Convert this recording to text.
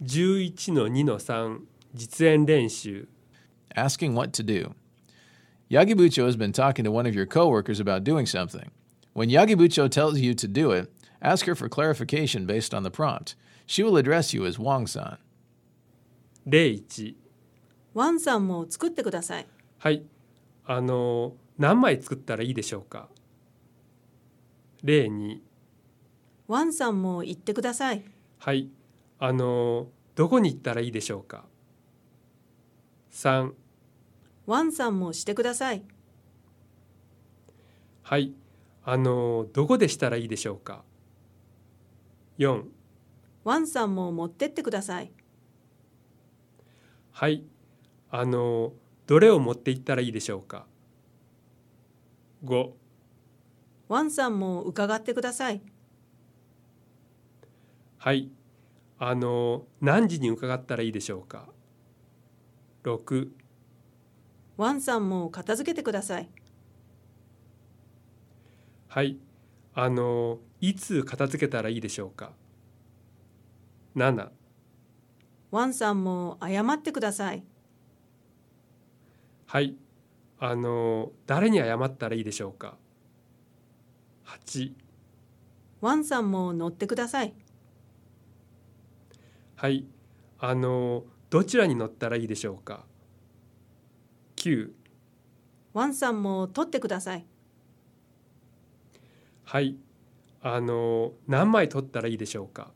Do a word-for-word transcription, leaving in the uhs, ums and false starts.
じゅういちのにのさん 実演練習 Asking what to do. Yagibucho has been talking to one of your coworkers about doing something. When Yagibucho tells you to do it, ask her for clarification based on the prompt. She will address you as Wang-san. 例いち。 ワンさんも作ってください。 はい、あの何枚作ったらいいでしょうか。例に。 ワンさんも言ってください。 はい、あのどこに行ったらいいでしょうか。さん。 ワンさんもしてください。 はい、あのどこでしたらいいでしょうか。よん。 ワンさんも持ってってください。 はい、あのどれを持って行ったらいいでしょうか。ご。 ワンさんも伺ってください。 はい、あの何時に伺ったらいいでしょうか。ろく。 ワンさんも片付けてください。 はい、あのいつ片付けたらいいでしょうか。なな。 ワンさんも謝ってください。 はい、あの誰に謝ったらいいでしょうか。はち。 ワンさんも乗ってください。 はい、あのどちらに乗ったらいいでしょうか。きゅう。 ワンさんも取ってください。 はい、あの何枚取ったらいいでしょうか。